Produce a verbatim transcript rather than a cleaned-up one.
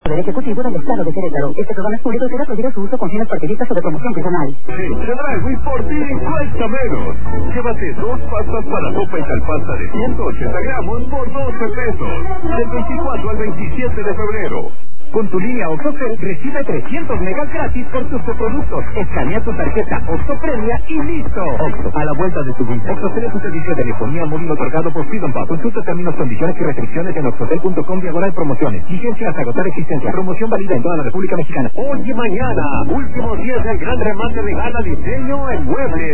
Poder Ejecutivo del Estado de Querétaro. Este programa es público y será prohibido su uso con fines partidistas o de promoción personal. En Chedraui por ti cuesta menos. Llévate dos pastas para sopa y salpasta de ciento ochenta gramos por doce pesos. Del veinticuatro al veintisiete de febrero. Con tu línea OXXO recibe trescientos megas gratis por tus productos. Escanea tu tarjeta OXXO Premia y listo. OXXO, a la vuelta de tu vida. OXXO tiene tu servicio de telefonía móvil otorgado por Freedom Pub. Consulta términos, condiciones y restricciones en oxxotel punto com diagonal promociones. Vigencia hasta agotar existencia. Promoción válida en toda la República Mexicana. Hoy y mañana, últimos días del gran remate de gala diseño en muebles.